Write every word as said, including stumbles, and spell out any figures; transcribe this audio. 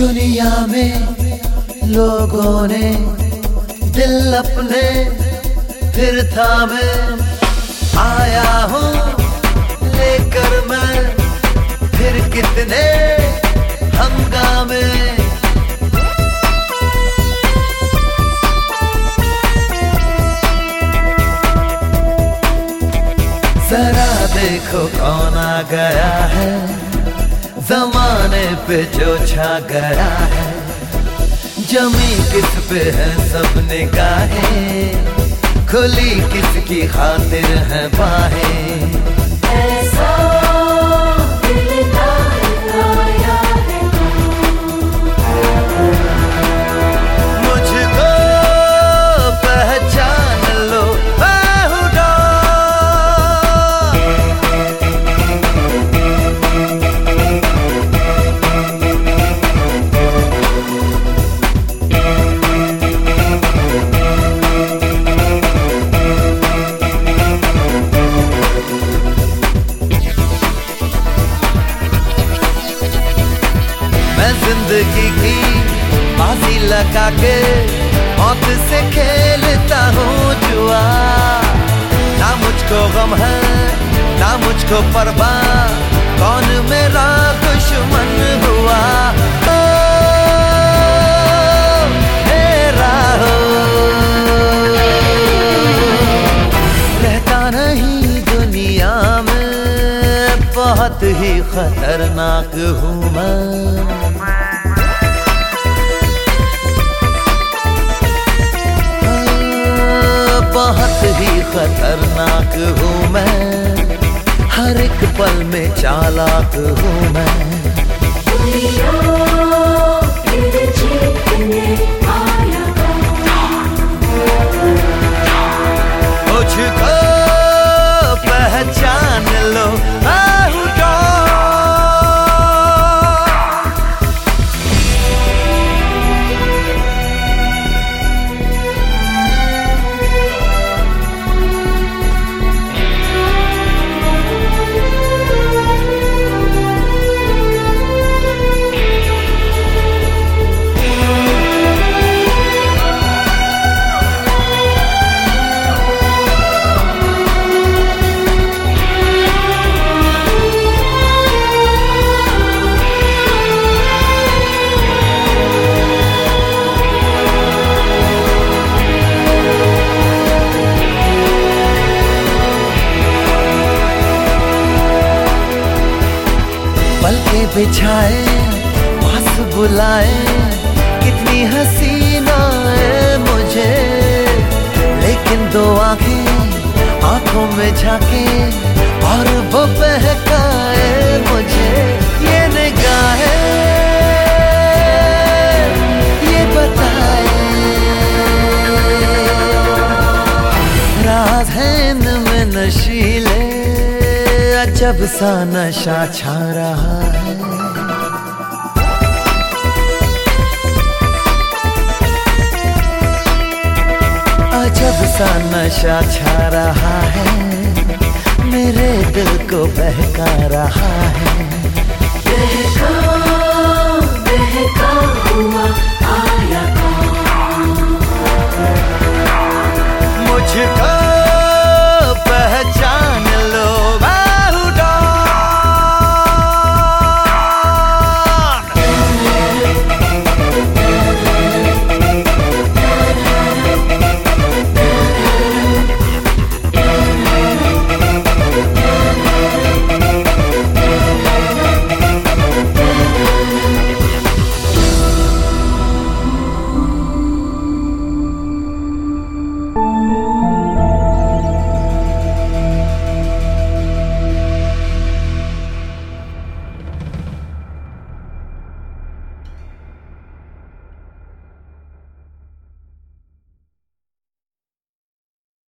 दुनिया में लोगों ने दिल अपने फिर थामे, आया हूँ लेकर मैं फिर कितने हंगामे। जरा देखो कौन आ गया है, जमाने पे जो छा गया है। जमी किस पे है सब निगाहें, खुली किसकी खातिर है बाहें। ऐसा दिलदार आया है मुझको पहचान लो बेहुदा। जिंदगी की बाजी लगा के मौत से खेलता हूँ जुआ। ना मुझको गम है ना मुझको परवाह, कौन मेरा दुश्मन हुआ। ओ, मेरा हो रहता नहीं दुनिया में, बहुत ही खतरनाक हूँ मैं। बहुत ही खतरनाक हूँ मैं, हर एक पल में चालाक हूँ मैं। दुनिया फिर जीतने आया मुझको पहचान लो बेहुदा। पलके बिछाए पास बुलाए, कितनी हसीना है मुझे, लेकिन दो आंखें आंखों में झांके और वो बहकाए मुझे। ये निगाहें ये बताए राज है इनमें नशीले, अजब सा नशा छा रहा है। अजब सा नशा छा रहा है, मेरे दिल को बहका रहा है। बहका बहका हुआ आया कौन मुझको